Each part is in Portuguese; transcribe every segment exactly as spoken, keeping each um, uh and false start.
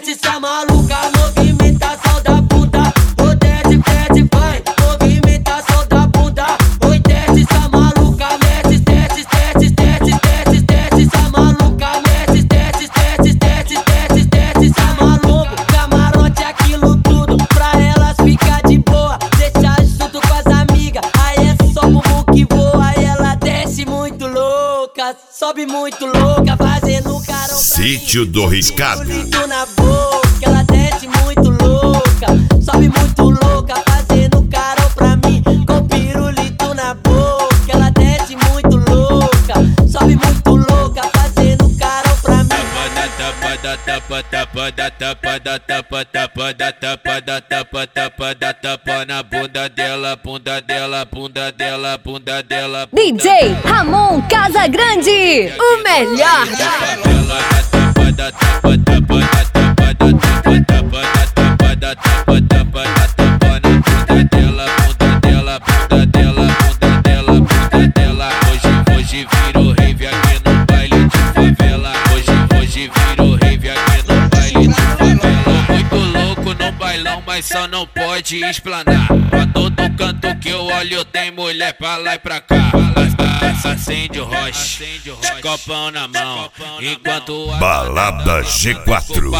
desce, essa maluca, movimentação da bunda. Oi, desce, desce, vai, movimentação da bunda. Oi, desce, essa maluca, desce, desce, desce, desce, desce, desce, essa maluca, desce, desce, desce, desce, desce, desce, essa maluca. Camarote, aquilo tudo, pra elas ficar de boa. Deixa junto com as amigas, aí é só bumbum que voa. Aí ela desce muito louca, sobe muito louca, fazendo carão. Sítio do Riscado. Pirulito na boca, ela desce muito louca, sobe muito louca, fazendo carão pra mim. Com pirulito na boca, ela desce muito louca, sobe muito louca, fazendo carão pra mim. Tapa da tapa tapa da tapa da tapa tapa da tapa da tapa tapa da tapa na bunda dela, bunda dela, bunda dela, bunda dela. D J Ramon Casagrande, o melhor. Da tapa tapa da tapa da tapa tapa da tapa da tapa tapa da tapa na bunda dela, bunda dela, bunda dela, bunda dela, bunda dela. Hoje, hoje virou rave aqui no baile de favela. Hoje, hoje virou rave aqui no baile de favela. Muito louco no bailão, mas só não pode explanar. Pra todo canto que eu olho tem mulher pra lá e pra cá. Acende o roche, de copão na mão, enquanto a Balada G quatro.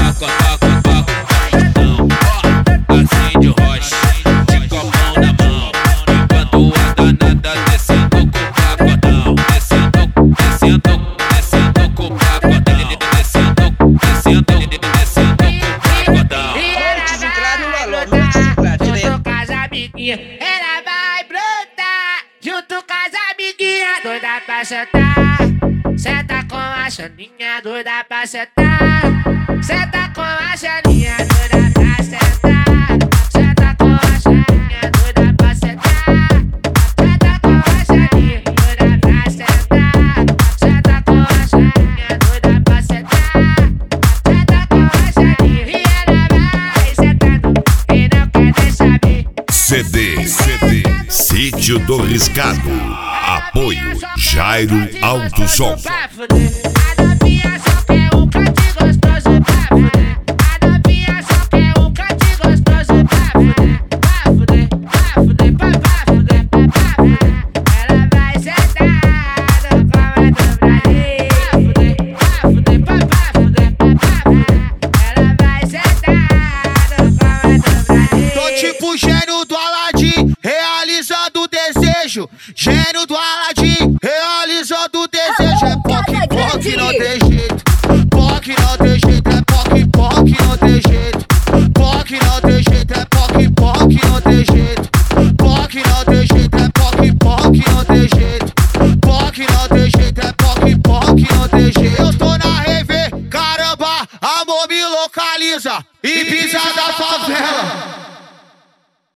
Acende o roche, de copão na mão, enquanto a danada descendo com o pacotão, descendo, descendo, descendo com o pacotão, descendo, descendo, descendo com o pacotão. E ela vai brotar junto com as amiguinhas. Ela vai brotar junto com as amiguinhas. Doida pra sentar, senta com a Xaninha. Doida pra sentar, senta com a Xaninha. Doida pra sentar, senta com a Xaninha. Doida pra sentar, senta com a Xaninha. Doida pra sentar, senta com a Xaninha. Doida pra sentar, senta com a Xaninha. E ela vai sentando e não quer nem saber. C D, C D, Sítio do Riscado. Apoio Jairo Alto Som. A novinha só quer um cante gostoso pra fuder. A novinha só quer um cante gostoso pra fuder. Pra fuder, pra fuder, pra fuder, pra fuder. Ela vai sentar no colo do Brasil. Pra fuder, pra fuder, pra fuder, pra fuder. Ela vai sentar no colo do Brasil. Tô tipo gênio do Aladim, realizando o desejo. Gênio do Aladim, realizando o desejo. É POC, POC, não tem jeito. POC, não tem jeito. É POC, POC, não tem jeito. POC, não tem jeito. É POC, POC, não tem jeito. POC, não tem jeito. É POC, POC, não tem jeito. POC, não tem jeito. É POC, POC, não tem jeito. Eu tô na rave, caramba, amor me localiza. E pisa da favela.